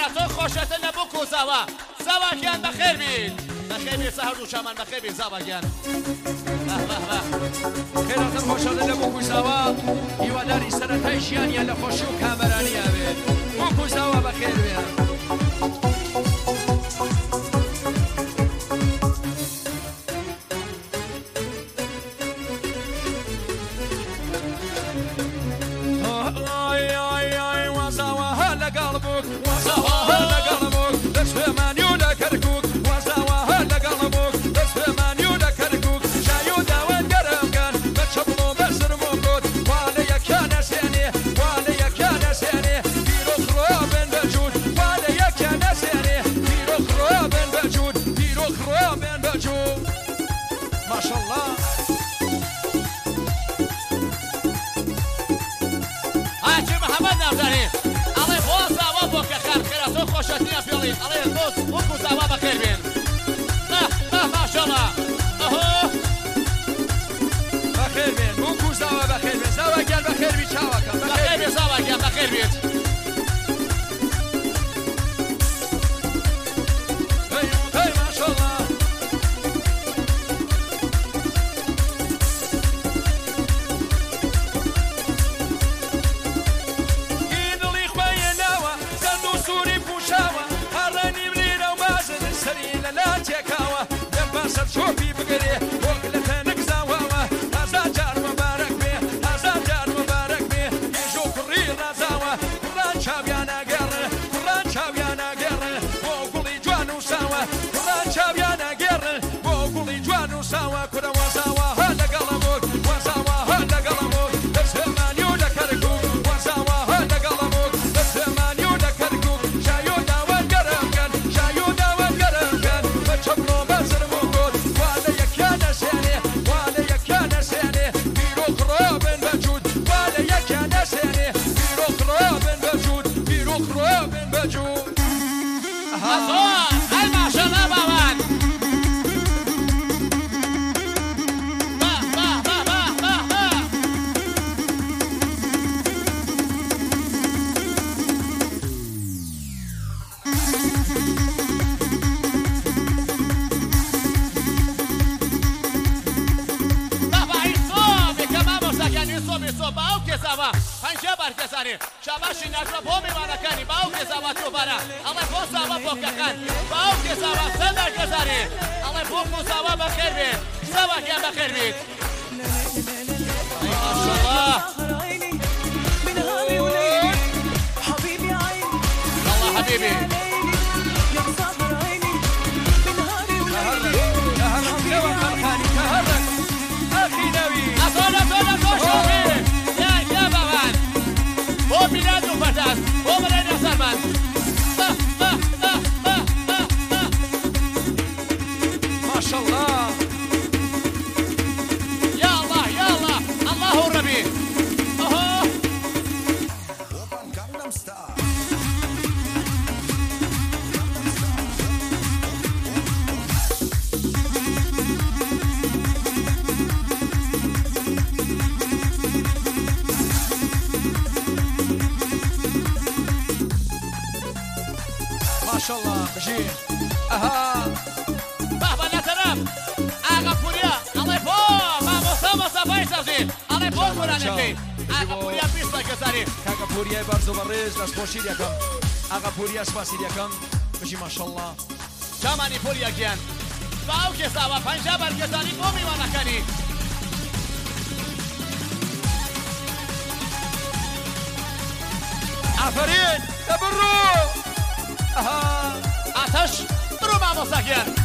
تۆ خۆشەتن لە بوو کوزاوە زاواگیان بەخێر بین بەخێر بێ سەهەر و شەمان بەخێر بێ زاواگیان خێراتر خۆشەتن لە بوو کوزاوە هیواداری سەرەتای ژیانیان لە خۆشی و کامەرانیە بێت بوو کوزاوە بەخێر بێ شاباشی نجوا بۆ میوانەکانی باوکێ زاوا تۆبارە ئەڵێ بۆ زاوا بۆکەکان باوکێ زاوا سەندەر گەزارێ ئەڵێ بۆ زاوا بەخێر بێت زاواکیان بەخێر بێت ماشەڵڵا الله حبیبی بلاد وفتاس وبلاد سلمان ما شاء الله يا الله يا الله الله الربي ما شاء الله بجي اها بابا لا تنام اغا فوريا الله بو ماما سما صفاي سوزي الله بو قرانتي اغا فوريا بيسا كساري كاغا فوريا برزو برز لاس بوشيريكم اغا فوريا سپاسيريكم بجي ما شاء الله جاماني فوريا كيان باو كساوا پنجابر كساري بو ميوانا كاني عفرين تبرو آتش برو ماما ساكيان